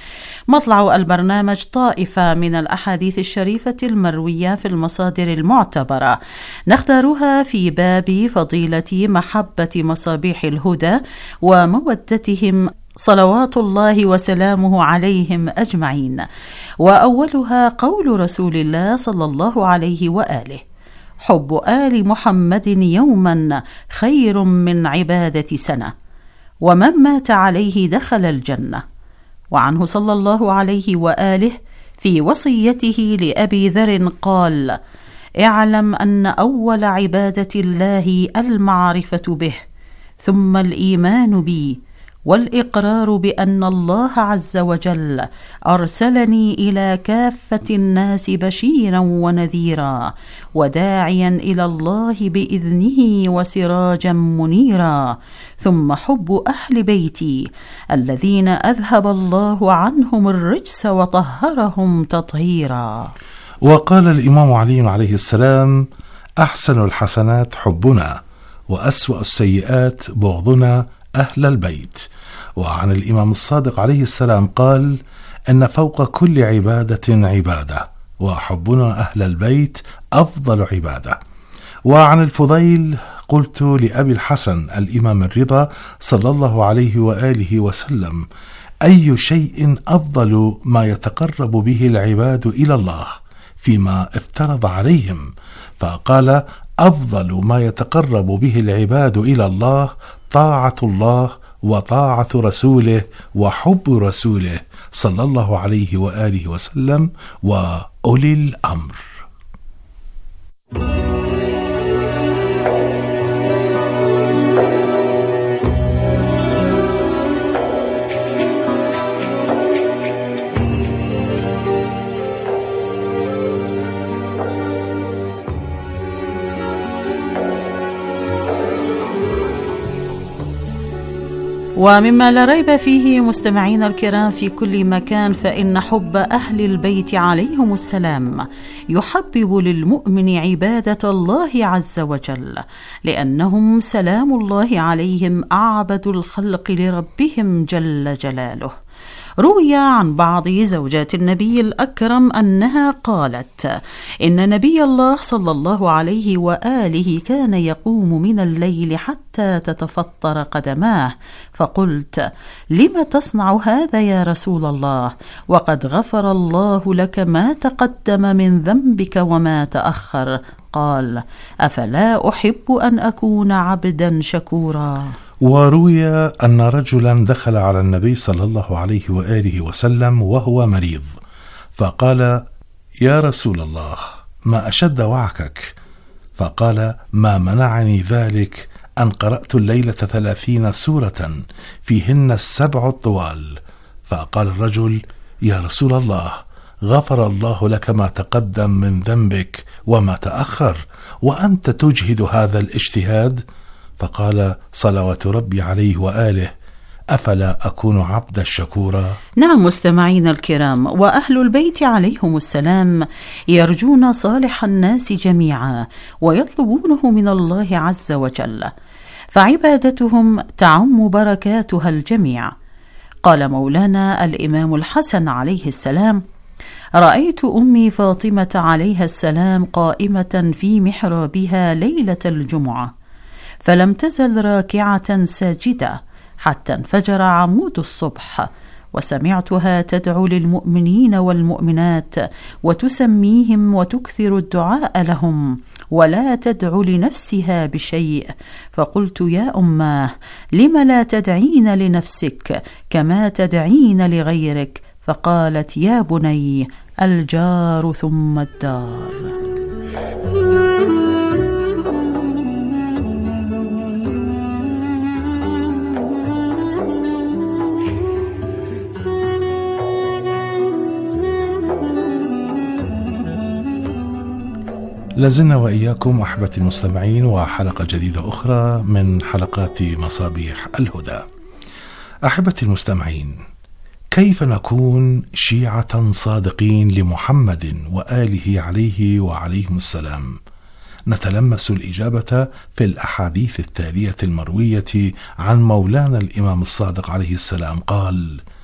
مطلع البرنامج طائفة من الأحاديث الشريفة المروية في المصادر المعتبرة نختارها في باب فضيلة محبة مصابيح الهدى ومودتهم صلوات الله وسلامه عليهم أجمعين. وأولها قول رسول الله صلى الله عليه وآله: حب آل محمد يوما خير من عبادة سنة، ومن مات عليه دخل الجنة. وعنه صلى الله عليه وآله في وصيته لأبي ذر قال: اعلم أن أول عبادة الله المعرفة به، ثم الإيمان بي، والإقرار بأن الله عز وجل أرسلني إلى كافة الناس بشيرا ونذيرا وداعيا إلى الله بإذنه وسراجا منيرا، ثم حب أهل بيتي الذين أذهب الله عنهم الرجس وطهرهم تطهيرا. وقال الإمام علي عليه السلام: أحسن الحسنات حبنا، وأسوأ السيئات بغضنا أهل البيت. وعن الإمام الصادق عليه السلام قال: إن فوق كل عبادة عبادة، وحبنا أهل البيت أفضل عبادة. وعن الفضيل قلت لأبي الحسن الإمام الرضا صلى الله عليه وآله وسلم: أي شيء أفضل ما يتقرب به العباد إلى الله فيما افترض عليهم؟ فقال: أفضل ما يتقرب به العباد إلى الله طاعة الله وطاعة رسوله وحب رسوله صلى الله عليه وآله وسلم وأولي الأمر. ومما لا ريب فيه مستمعينا الكرام في كل مكان، فإن حب أهل البيت عليهم السلام يحبب للمؤمن عبادة الله عز وجل، لأنهم سلام الله عليهم أعبد الخلق لربهم جل جلاله. روي عن بعض زوجات النبي الأكرم أنها قالت: إن نبي الله صلى الله عليه وآله كان يقوم من الليل حتى تتفطر قدماه، فقلت: لم تصنع هذا يا رسول الله؟ وقد غفر الله لك ما تقدم من ذنبك وما تأخر. قال: أفلا أحب أن أكون عبدا شكورا. وروي أن رجلا دخل على النبي صلى الله عليه وآله وسلم وهو مريض، فقال: يا رسول الله، ما أشد وعكك؟ فقال: ما منعني ذلك أن قرأت الليلة ثلاثين سورة فيهن السبع الطوال. فقال الرجل: يا رسول الله، غفر الله لك ما تقدم من ذنبك وما تأخر، وأنت تجهد هذا الاجتهاد؟ فقال صلوات ربي عليه وآله: أفلا أكون عبدا شكورا؟ نعم مستمعين الكرام، وأهل البيت عليهم السلام يرجون صالح الناس جميعا ويطلبونه من الله عز وجل، فعبادتهم تعم بركاتها الجميع. قال مولانا الإمام الحسن عليه السلام: رأيت أمي فاطمة عليها السلام قائمة في محرابها ليلة الجمعة، فلم تزل راكعة ساجدة حتى انفجر عمود الصبح، وسمعتها تدعو للمؤمنين والمؤمنات وتسميهم وتكثر الدعاء لهم، ولا تدعو لنفسها بشيء. فقلت: يا أماه، لم لا تدعين لنفسك كما تدعين لغيرك؟ فقالت: يا بني، الجار ثم الدار. لازلنا وإياكم أحبتي المستمعين وحلقة جديدة أخرى من حلقات مصابيح الهدى. أحبتي المستمعين، كيف نكون شيعة صادقين لمحمد وآله عليه وعليهم السلام؟ نتلمس الإجابة في الأحاديث التالية المروية عن مولانا الإمام الصادق عليه السلام قال: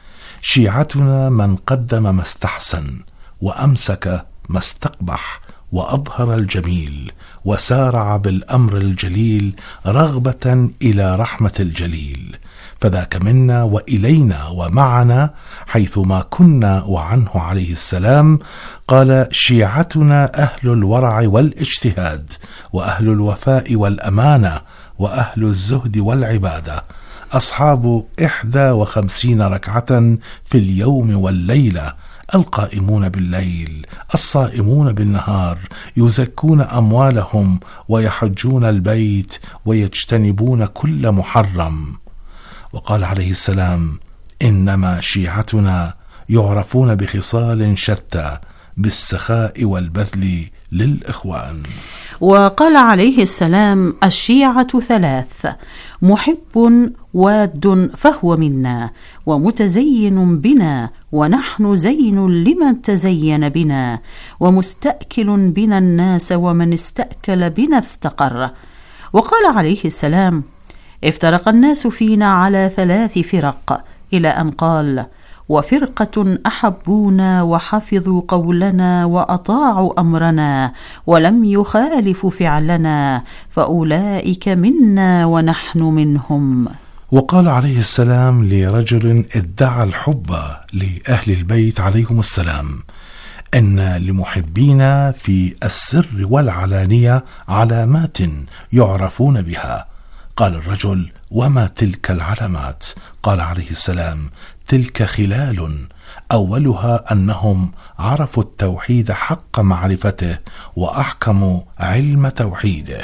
شيعتنا من قدم ما استحسن وأمسك ما استقبح وأظهر الجميل وسارع بالأمر الجليل رغبة إلى رحمة الجليل، فذاك منا وإلينا ومعنا حيثما كنا وعنه عليه السلام. قال: شيعتنا أهل الورع والاجتهاد وأهل الوفاء والأمانة وأهل الزهد والعبادة، أصحاب إحدى وخمسين ركعة في اليوم والليلة، القائمون بالليل الصائمون بالنهار، يزكون أموالهم ويحجون البيت ويجتنبون كل محرم. وقال عليه السلام: إنما شيعتنا يعرفون بخصال شتى بالسخاء والبذل للإخوان. وقال عليه السلام: الشيعة ثلاث: محب واد فهو منا، ومتزين بنا ونحن زين لمن تزين بنا، ومستأكل بنا الناس ومن استأكل بنا افتقر. وقال عليه السلام: افترق الناس فينا على ثلاث فرق، إلى أن قال: وفرقة أحبونا وحفظوا قولنا وأطاعوا أمرنا ولم يخالفوا فعلنا، فأولئك منا ونحن منهم. وقال عليه السلام لرجل ادعى الحب لأهل البيت عليهم السلام: إن لمحبينا في السر والعلانية علامات يعرفون بها. قال الرجل: وما تلك العلامات؟ قال عليه السلام: تلك خلال، أولها أنهم عرفوا التوحيد حق معرفته وأحكموا علم توحيده.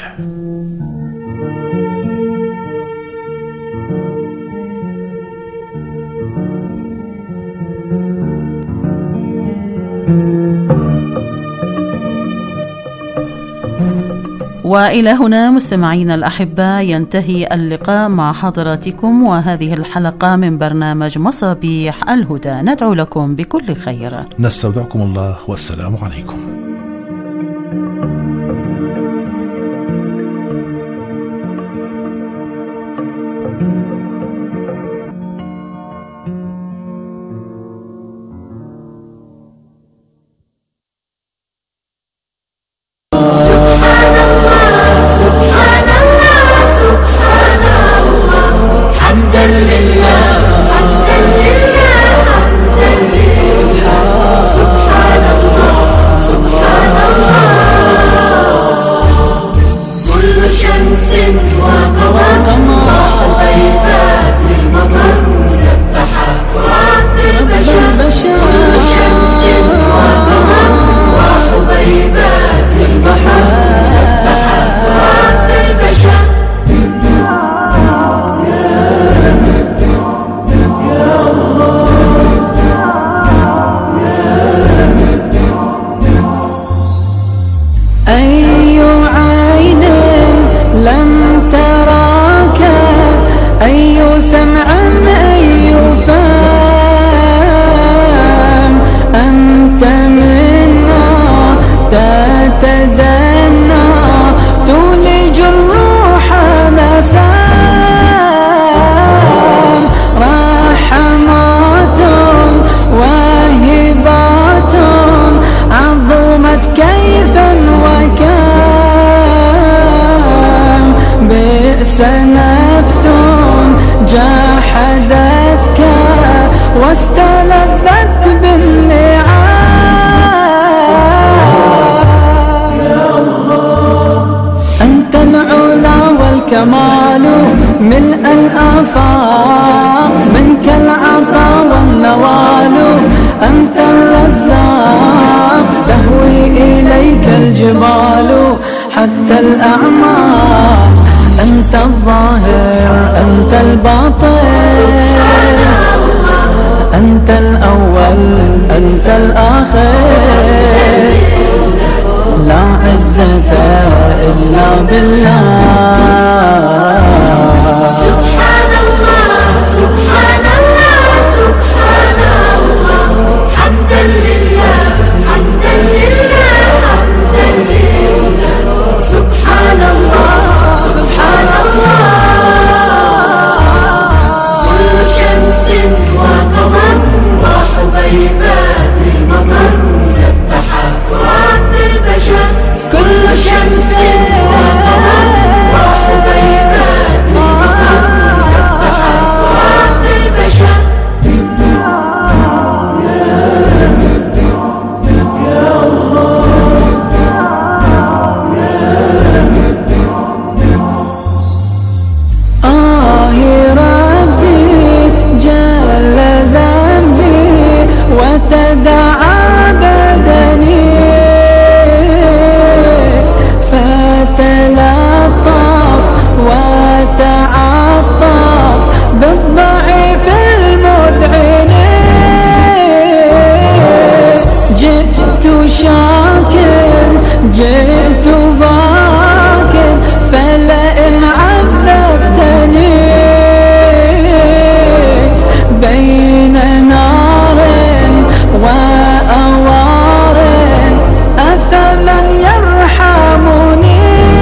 وإلى هنا مستمعينا الأحباء ينتهي اللقاء مع حضراتكم وهذه الحلقة من برنامج مصابيح الهدى. ندعو لكم بكل خير. نستودعكم الله والسلام عليكم. الكمال ملء الآفاق، منك العطاء والنوال، أنت الرزاق، تهوي إليك الجبال حتى الأعمال، أنت الظاهر أنت الباطن، أنت الأول أنت الآخر، لا عزة إلا بالله. سبحان الله سبحان الله سبحان الله، حمدا لله حمدا لله حمدا لله، سبحان الله سبحان الله، كل شمس وقمر شاكر جئت باكر فلئن عذبتني بين نار وأوار أفمن يرحمني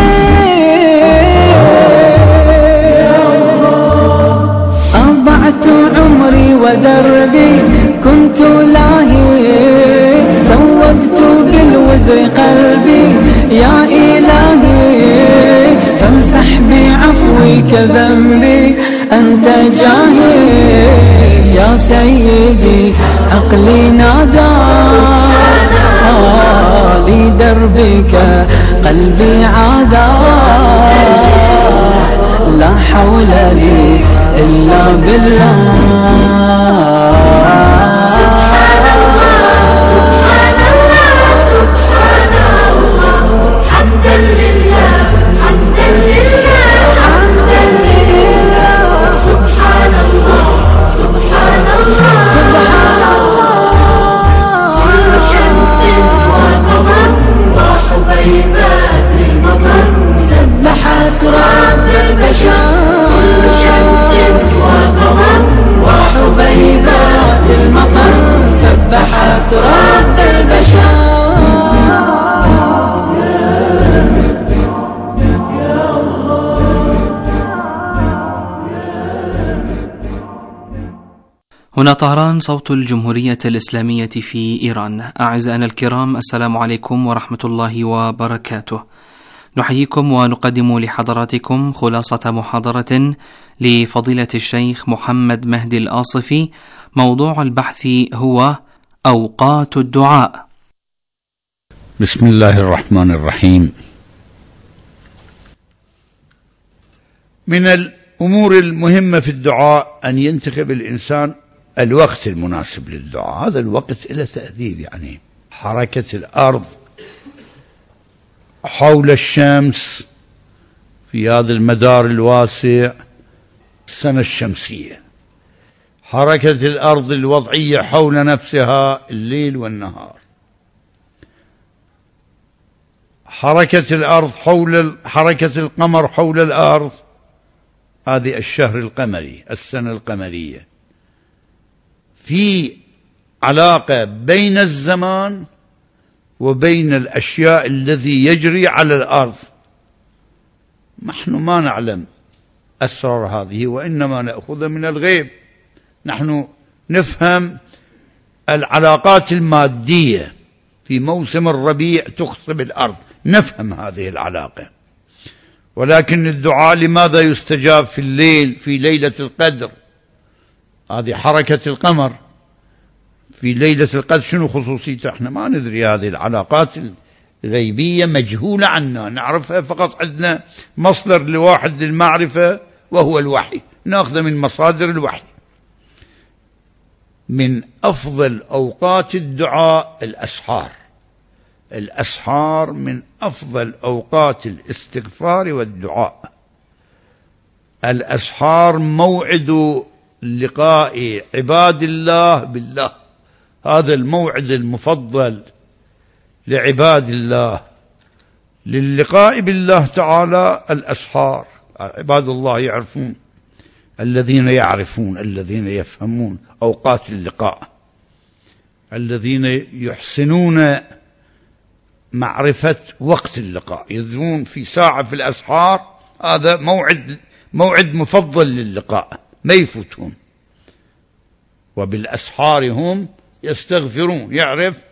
أضعت عمري ودربي كنت لاهي سودت بالوزر قلبي يا إلهي فامسح بعفوك ذنبي أنت جاهي يا سيدي عقلي نادى لدربك قلبي عادا لا حول لي إلا بالله سبحان الله سبحان الله سبحان الله حمدا لله حمدا لله حمدا لله سبحان الله سبحان الله سبحان الله كل شمس وقمر وحبيبات المطر سبحت رب البشر كل شمس وقمر وحبيبات المطر سبحت رب البشر هنا طهران صوت الجمهورية الإسلامية في إيران. أعزائنا الكرام، السلام عليكم ورحمة الله وبركاته. نحييكم ونقدم لحضراتكم خلاصة محاضرة لفضيلة الشيخ محمد مهدي الآصفي. موضوع البحث هو أوقات الدعاء. بسم الله الرحمن الرحيم. من الأمور المهمة في الدعاء أن ينتخب الإنسان الوقت المناسب للدعاء. هذا الوقت له تأثير، يعني حركة الأرض حول الشمس في هذا المدار الواسع، السنة الشمسية، حركة الأرض الوضعية حول نفسها الليل والنهار، حركة الأرض حول حركة القمر حول الأرض، هذه الشهر القمري، السنة القمرية. في علاقة بين الزمان وبين الأشياء الذي يجري على الأرض. نحن ما نعلم أسرار هذه، وإنما نأخذ من الغيب. نحن نفهم العلاقات المادية في موسم الربيع تخصب الأرض، نفهم هذه العلاقة. ولكن الدعاء لماذا يستجاب في الليل في ليلة القدر؟ هذه حركة القمر في ليلة القدر، شنو خصوصيته؟ احنا ما ندري. هذه العلاقات الغيبية مجهولة عنا، نعرفها فقط عندنا مصدر لواحد للمعرفة وهو الوحي، ناخذ من مصادر الوحي. من أفضل أوقات الدعاء الأسحار. الأسحار من أفضل أوقات الاستغفار والدعاء. الأسحار موعد لقاء عباد الله بالله، هذا الموعد المفضل لعباد الله للقاء بالله تعالى. الأسحار عباد الله يعرفون، الذين يعرفون، الذين يفهمون أوقات اللقاء، الذين يحسنون معرفة وقت اللقاء، يذهبون في ساعة في الأسحار، هذا موعد موعد مفضل للقاء، ما يفوتهم. وبالأسحار هم يستغفرون، يعرف